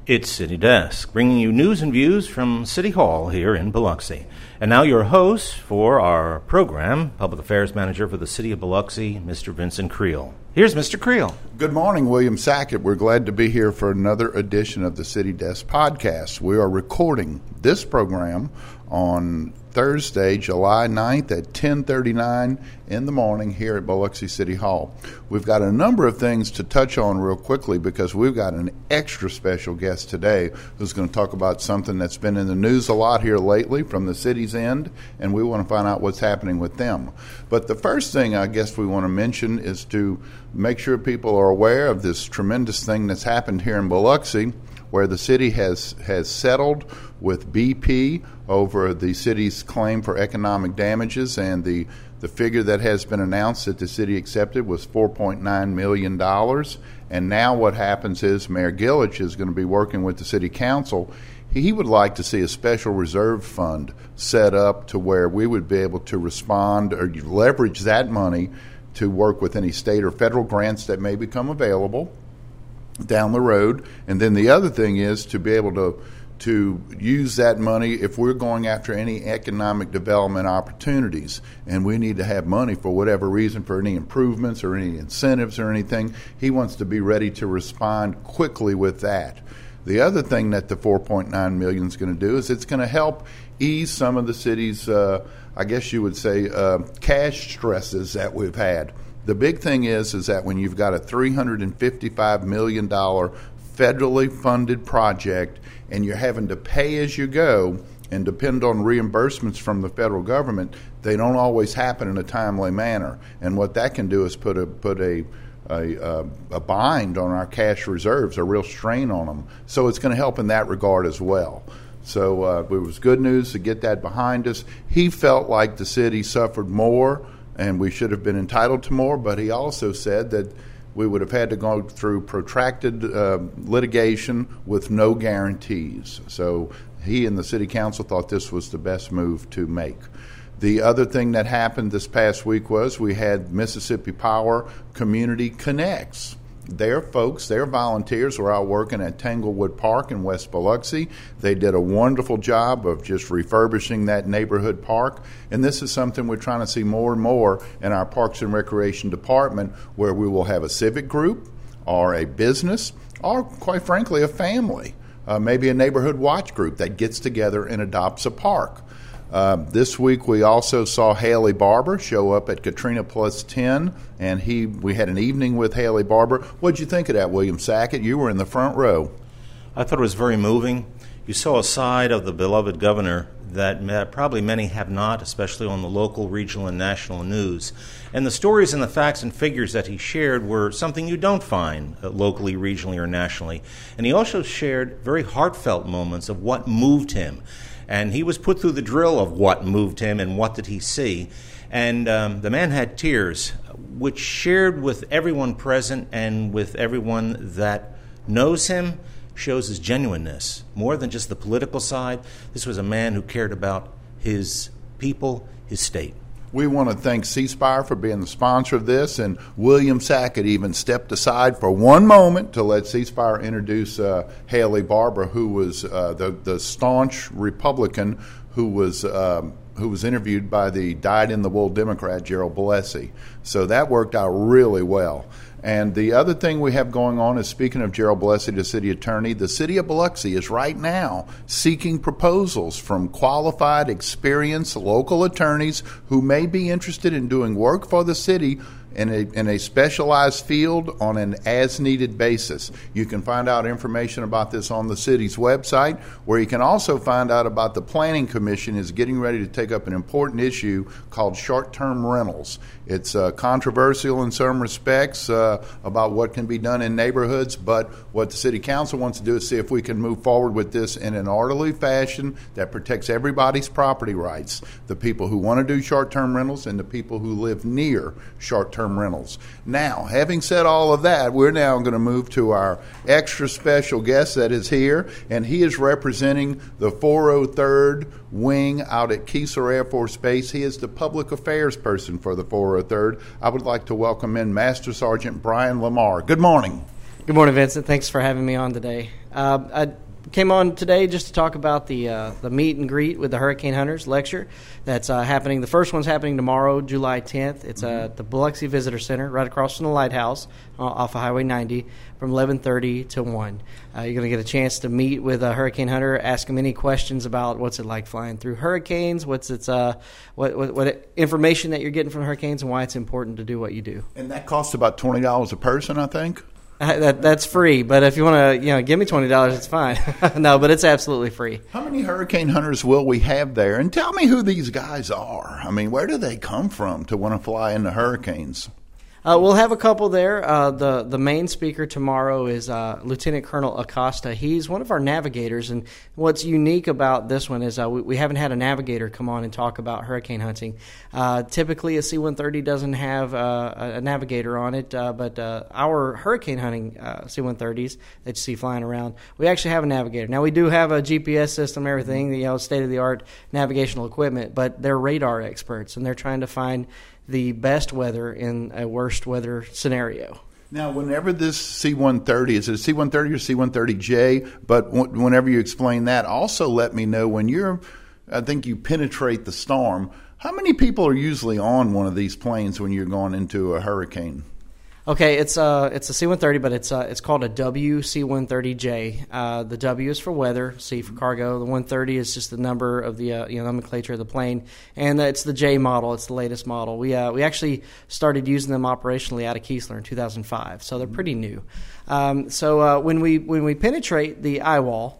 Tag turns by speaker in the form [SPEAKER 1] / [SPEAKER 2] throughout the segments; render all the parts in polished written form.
[SPEAKER 1] It's City Desk, bringing you news and views from City Hall here in Biloxi. And now your host for our program, Public Affairs Manager for the City of Biloxi, Mr. Vincent Creel. Here's Mr. Creel.
[SPEAKER 2] Good morning, William Sackett. We're glad to be here for another edition of the City Desk podcast. We are recording this program on Thursday, July 9th at 10:39 in the morning here at Biloxi City Hall. We've got a number of things to touch on real quickly because we've got an extra special guest today who's going to talk about something that's been in the news a lot here lately from the city's end, and we want to find out what's happening with them. But the first thing I guess we want to mention is to make sure people are aware of this tremendous thing that's happened here in Biloxi, where the city has settled with BP over the city's claim for economic damages, and the figure that has been announced that the city accepted was $4.9 million. And now what happens is Mayor Gillich is going to be working with the city council. He would like to see a special reserve fund set up to where we would be able to respond or leverage that money to work with any state or federal grants that may become available down the road. And then the other thing is to be able to use that money if we're going after any economic development opportunities and we need to have money for whatever reason for any improvements or any incentives or anything. He wants to be ready to respond quickly with that. The other thing that the $4.9 million is going to do is it's going to help ease some of the city's, I guess you would say, cash stresses that we've had. The big thing is that when you've got a $355 million federally funded project and you're having to pay as you go and depend on reimbursements from the federal government, they don't always happen in a timely manner. And what that can do is put a bind on our cash reserves, a real strain on them. So it's going to help in that regard as well. So it was good news to get that behind us. He felt like the city suffered more and we should have been entitled to more, but he also said that we would have had to go through protracted litigation with no guarantees. So he and the city council thought this was the best move to make. The other thing that happened this past week was we had Mississippi Power Community Connects. Their folks, their volunteers were out working at Tanglewood Park in West Biloxi. They did a wonderful job of just refurbishing that neighborhood park. And this is something we're trying to see more and more in our Parks and Recreation Department, where we will have a civic group or a business or, quite frankly, a family, maybe a neighborhood watch group that gets together and adopts a park. This week we also saw Haley Barber show up at Katrina Plus 10, and we had an evening with Haley Barber. What did you think of that, William Sackett? You were in the front row.
[SPEAKER 1] I thought it was very moving. You saw a side of the beloved governor that probably many have not, especially on the local, regional, and national news. And the stories and the facts and figures that he shared were something you don't find locally, regionally, or nationally. And he also shared very heartfelt moments of what moved him. And he was put through the drill of what moved him and what did he see. And the man had tears, which shared with everyone present and with everyone that knows him, shows his genuineness. More than just the political side, this was a man who cared about his people, his state.
[SPEAKER 2] We want to thank C Spire for being the sponsor of this, and William Sackett even stepped aside for one moment to let C Spire introduce Haley Barber, who was the staunch Republican who was interviewed by the dyed-in-the-wool Democrat Gerald Blessey. So that worked out really well. And the other thing we have going on is, speaking of Gerald Blessey, the city attorney, the city of Biloxi is right now seeking proposals from qualified, experienced local attorneys who may be interested in doing work for the city in a specialized field on an as-needed basis. You can find out information about this on the city's website, where you can also find out about the Planning Commission is getting ready to take up an important issue called short-term rentals. It's controversial in some respects about what can be done in neighborhoods, but what the City Council wants to do is see if we can move forward with this in an orderly fashion that protects everybody's property rights, the people who want to do short-term rentals and the people who live near short-term rentals. Now, having said all of that, we're now going to move to our extra special guest that is here, and he is representing the 403rd Wing out at Keesler Air Force Base. He is the public affairs person for the 403rd. I would like to welcome in Master Sergeant Brian Lamar. Good morning.
[SPEAKER 3] Good morning, Vincent. Thanks for having me on today. I came on today just to talk about the meet and greet with the Hurricane Hunters lecture that's happening. The first one's happening tomorrow, July 10th. It's at the Biloxi Visitor Center, right across from the lighthouse off of Highway 90, from 11:30 to 1. You're going to get a chance to meet with a hurricane hunter, ask him any questions about what's it like flying through hurricanes, what's its what information that you're getting from hurricanes, and why it's important to do what you do.
[SPEAKER 2] And that costs about $20 a person, I think.
[SPEAKER 3] That's free, but if you want to, give me $20, it's fine. No, but it's absolutely free.
[SPEAKER 2] How many hurricane hunters will we have there? And tell me who these guys are. I mean, where do they come from to want to fly into hurricanes?
[SPEAKER 3] We'll have a couple there. The main speaker tomorrow is Lieutenant Colonel Acosta. He's one of our navigators, and what's unique about this one is we haven't had a navigator come on and talk about hurricane hunting. Typically, a C-130 doesn't have a navigator on it, but our hurricane hunting C-130s that you see flying around, we actually have a navigator. Now, we do have a GPS system, everything, state-of-the-art navigational equipment, but they're radar experts, and they're trying to find the best weather in a worst weather scenario.
[SPEAKER 2] Now, whenever this C-130, is it a C-130 or C-130J? But whenever you explain that, also let me know when I think you penetrate the storm, how many people are usually on one of these planes when you're going into a hurricane?
[SPEAKER 3] Okay, it's a C-130, but it's called a WC-130J. The W is for weather, C for cargo. The 130 is just the number of the nomenclature of the plane, and it's the J model. It's the latest model. We actually started using them operationally out of Keesler in 2005, so they're pretty new. So when we penetrate the eye wall,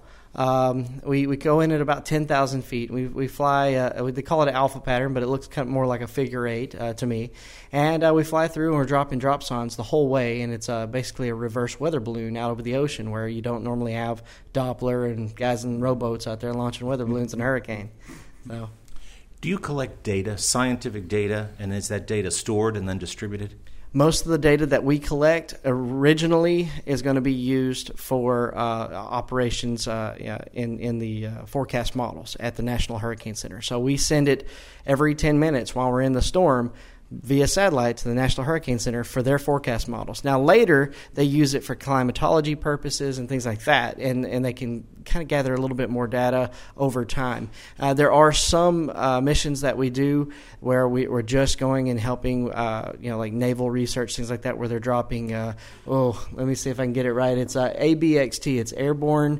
[SPEAKER 3] we go in at about 10,000 feet. We fly, they call it an alpha pattern, but it looks kind of more like a figure eight to me. And we fly through and we're dropping drop zones the whole way, and it's basically a reverse weather balloon out over the ocean where you don't normally have Doppler and guys in rowboats out there launching weather balloons in a hurricane. So,
[SPEAKER 1] do you collect data, scientific data, and is that data stored and then distributed?
[SPEAKER 3] Most of the data that we collect originally is going to be used for operations in the forecast models at the National Hurricane Center. So we send it every 10 minutes while we're in the storm via satellite to the National Hurricane Center for their forecast models. Now later they use it for climatology purposes and things like that, and they can kind of gather a little bit more data over time. There are some missions that we do where we're just going and helping, like naval research, things like that, where they're dropping, let me see if I can get it right. It's ABXT. It's airborne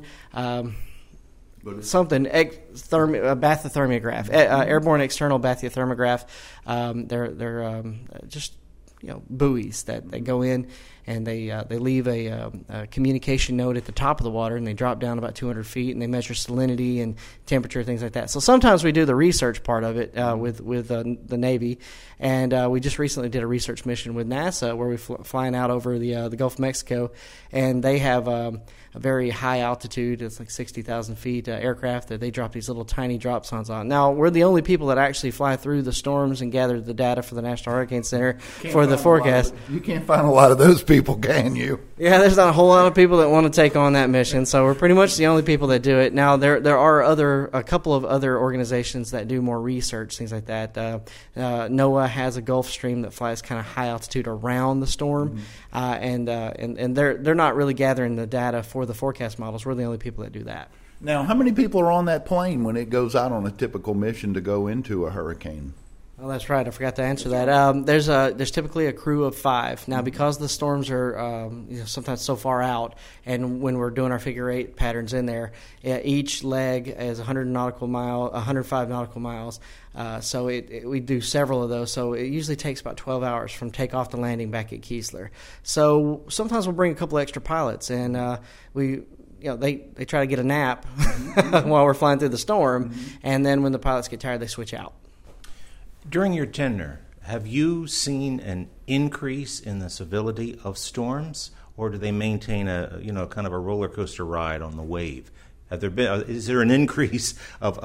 [SPEAKER 3] bathythermograph, airborne external bathythermograph. They're just buoys that they go in and they leave a communication node at the top of the water, and they drop down about 200 feet, and they measure salinity and temperature, things like that. So sometimes we do the research part of it with the Navy, and we just recently did a research mission with NASA where we're flying out over the Gulf of Mexico, and they have a very high altitude, it's like 60,000 feet aircraft that they drop these little tiny drop zones on. Now, we're the only people that actually fly through the storms and gather the data for the National Hurricane Center for the forecast.
[SPEAKER 2] You can't find a lot of those people, can you?
[SPEAKER 3] Yeah, there's not a whole lot of people that want to take on that mission, so we're pretty much the only people that do it. Now, there are a couple of other organizations that do more research, things like that. NOAA has a Gulfstream that flies kind of high altitude around the storm, and they're not really gathering the data for the forecast models. We're the only people that do that.
[SPEAKER 2] Now, how many people are on that plane when it goes out on a typical mission to go into a hurricane?
[SPEAKER 3] Well, that's right. I forgot to answer that. There's typically a crew of 5. Now, because the storms are sometimes so far out, and when we're doing our figure eight patterns in there, each leg is 105 nautical miles. So we do several of those. So it usually takes about 12 hours from takeoff to landing back at Keesler. So sometimes we'll bring a couple extra pilots, and they try to get a nap while we're flying through the storm, and then when the pilots get tired, they switch out.
[SPEAKER 1] During your tenure, have you seen an increase in the severity of storms, or do they maintain a kind of a roller coaster ride on the wave? Is there an increase of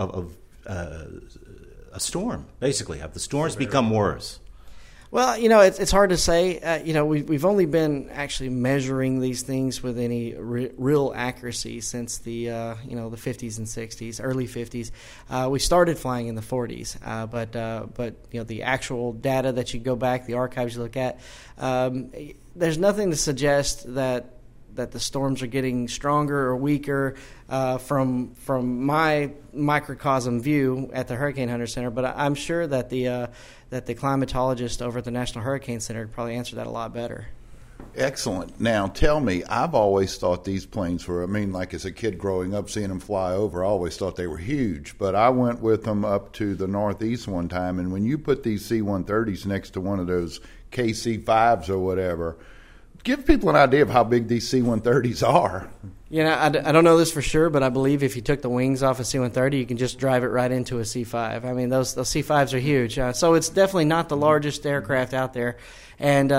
[SPEAKER 1] a storm? Basically, have the storms become worse?
[SPEAKER 3] Well, it's hard to say. We've only been actually measuring these things with any real accuracy since the 50s and 60s, early 50s. We started flying in the 40s, but the actual data that you go back, the archives you look at, there's nothing to suggest that the storms are getting stronger or weaker from my microcosm view at the Hurricane Hunter Center. But I'm sure that the climatologist over at the National Hurricane Center could probably answer that a lot better.
[SPEAKER 2] Excellent. Now, tell me, I've always thought these planes were, like as a kid growing up, seeing them fly over, I always thought they were huge. But I went with them up to the Northeast one time, and when you put these C-130s next to one of those KC-5s or whatever, give people an idea of how big these C-130s are.
[SPEAKER 3] I don't know this for sure, but I believe if you took the wings off a C-130, you can just drive it right into a C-5. Those C-5s are huge. So it's definitely not the largest aircraft out there. And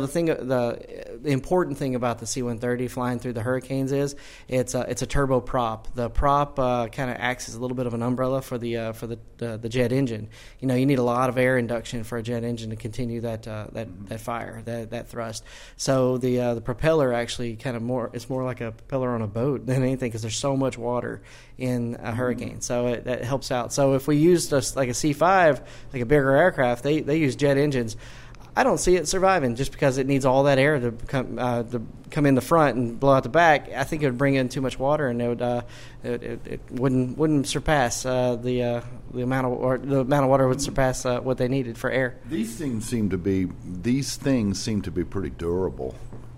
[SPEAKER 3] the important thing about the C-130 flying through the hurricanes is it's a turbo prop. The prop kind of acts as a little bit of an umbrella for the jet engine. You need a lot of air induction for a jet engine to continue that fire, that thrust. So the propeller actually it's more like a propeller on a boat than anything, because there's so much water in a hurricane. So that helps out. So if we used like a C-5, like a bigger aircraft, they use jet engines. I don't see it surviving just because it needs all that air to come in the front and blow out the back. I think it would bring in too much water, and it wouldn't surpass the amount of water would surpass what they needed for air.
[SPEAKER 2] These things seem to be pretty durable.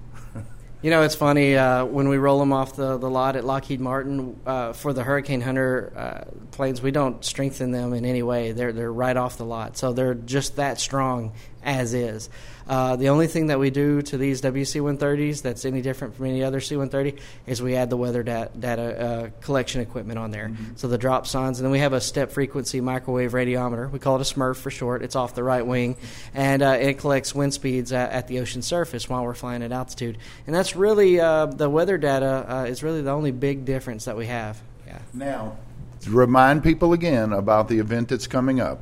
[SPEAKER 3] It's funny, when we roll them off the lot at Lockheed Martin, for the Hurricane Hunter planes, we don't strengthen them in any way. They're right off the lot. So they're just that strong as is. The only thing that we do to these WC-130s that's any different from any other C-130 is we add the weather data collection equipment on there. Mm-hmm. So the drop signs, and then we have a step frequency microwave radiometer. We call it a SMRF for short. It's off the right wing, and it collects wind speeds at the ocean surface while we're flying at altitude. And that's really the weather data is really the only big difference that we have. Yeah.
[SPEAKER 2] Now, remind people again about the event that's coming up.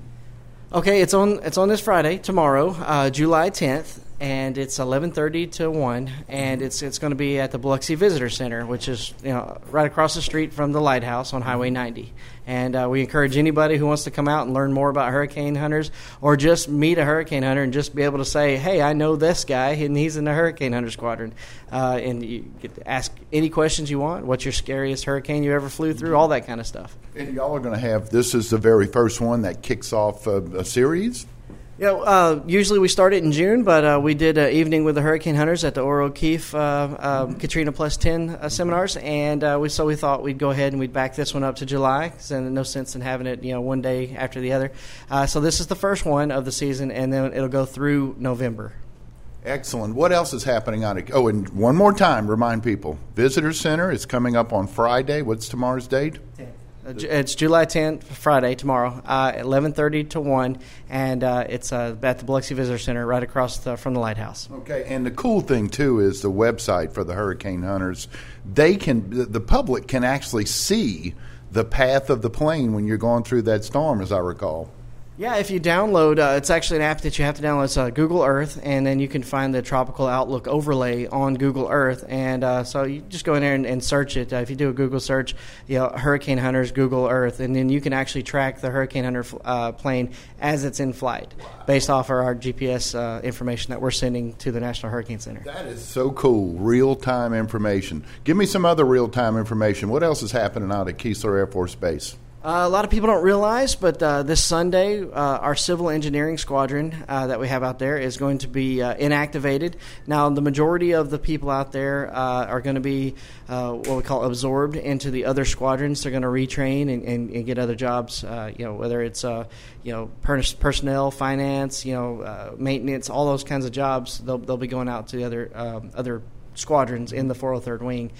[SPEAKER 3] Okay, it's on this Friday, tomorrow, July 10th, and it's 11:30 to 1, and it's going to be at the Biloxi Visitor Center, which is right across the street from the lighthouse on Highway 90. And we encourage anybody who wants to come out and learn more about hurricane hunters, or just meet a hurricane hunter and just be able to say, hey, I know this guy, and he's in the Hurricane Hunter Squadron. And you get to ask any questions you want. What's your scariest hurricane you ever flew through? All that kind of stuff.
[SPEAKER 2] And y'all are going to have, this is the very first one that kicks off a series?
[SPEAKER 3] Usually we start it in June, but we did an evening with the Hurricane Hunters at the Orr O'Keefe Katrina Plus 10 seminars, and we thought we'd go ahead and we'd back this one up to July, because there's no sense in having it one day after the other. So this is the first one of the season, and then it'll go through November.
[SPEAKER 2] Excellent. What else is happening on it? Oh, and one more time, remind people, Visitor Center is coming up on Friday. What's tomorrow's date?
[SPEAKER 3] 10th. It's July 10th, Friday, tomorrow, 11:30 to 1, and it's at the Biloxi Visitor Center right across from the lighthouse.
[SPEAKER 2] Okay, and the cool thing, too, is the website for the Hurricane Hunters. The public can actually see the path of the plane when you're going through that storm, as I recall.
[SPEAKER 3] Yeah, if you download, it's actually an app that you have to download. It's Google Earth, and then you can find the Tropical Outlook overlay on Google Earth. And so you just go in there and search it. If you do a Google search, Hurricane Hunters, Google Earth, and then you can actually track the Hurricane Hunter plane as it's in flight, based off of our GPS information that we're sending to the National Hurricane Center.
[SPEAKER 2] That is so cool, real-time information. Give me some other real-time information. What else is happening out at Keesler Air Force Base?
[SPEAKER 3] A lot of people don't realize, but this Sunday, our civil engineering squadron that we have out there is going to be inactivated. Now, the majority of the people out there are going to be what we call absorbed into the other squadrons. They're going to retrain and get other jobs, whether it's personnel, finance, maintenance, all those kinds of jobs. They'll be going out to the other squadrons in the 403rd Wing.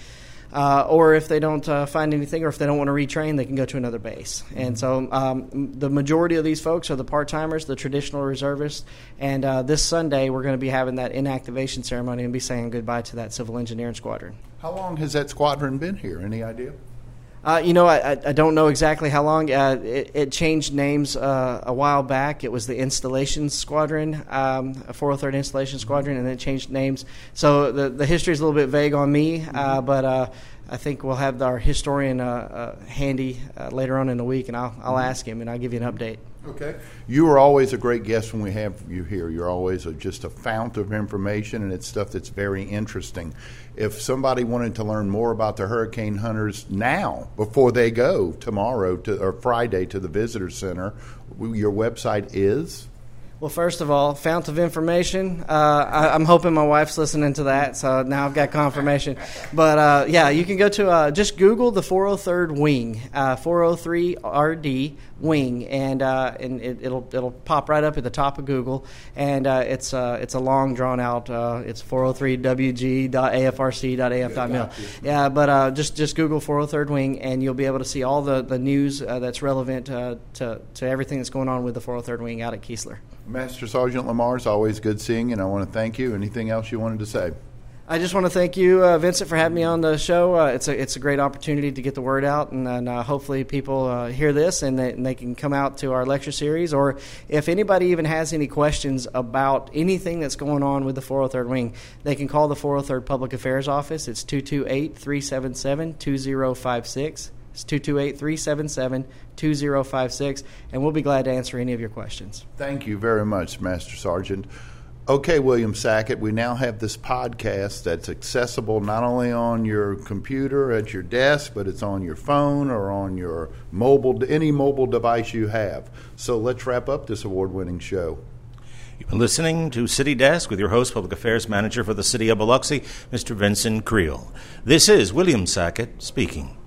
[SPEAKER 3] Or if they don't find anything, or if they don't want to retrain, they can go to another base. And so the majority of these folks are the part-timers, the traditional reservists. And this Sunday, we're going to be having that inactivation ceremony and be saying goodbye to that civil engineering squadron.
[SPEAKER 2] How long has that squadron been here? Any idea?
[SPEAKER 3] I don't know exactly how long. It changed names a while back. It was the Installation Squadron, a 403rd Installation Squadron, and then it changed names. So the history is a little bit vague on me, but I think we'll have our historian handy later on in the week, and I'll ask him, and I'll give you an update.
[SPEAKER 2] Okay. You are always a great guest when we have you here. You're always just a fount of information, and it's stuff that's very interesting. If somebody wanted to learn more about the hurricane hunters now, before they go tomorrow or Friday to the Visitor Center, your website is?
[SPEAKER 3] Well, first of all, fount of information. I'm hoping my wife's listening to that, so now I've got confirmation. But yeah, you can go to just Google the 403rd Wing, 403RD Wing, and it'll pop right up at the top of Google. And it's a long drawn out. It's 403wg.afrc.af.mil. Yeah, but just Google 403rd Wing, and you'll be able to see all the news that's relevant to everything that's going on with the 403rd Wing out at Keesler.
[SPEAKER 2] Master Sergeant Lamar, it's always good seeing you, and I want to thank you. Anything else you wanted to say?
[SPEAKER 3] I just want to thank you, Vincent, for having me on the show. It's a great opportunity to get the word out, and hopefully people hear this and they can come out to our lecture series. Or if anybody even has any questions about anything that's going on with the 403rd Wing, they can call the 403rd Public Affairs Office. It's 228-377-2056. It's 228-377-2056, and we'll be glad to answer any of your questions.
[SPEAKER 2] Thank you very much, Master Sergeant. Okay, William Sackett, we now have this podcast that's accessible not only on your computer at your desk, but it's on your phone or on your any mobile device you have. So let's wrap up this award-winning show.
[SPEAKER 1] You've been listening to City Desk with your host, Public Affairs Manager for the City of Biloxi, Mr. Vincent Creel. This is William Sackett speaking.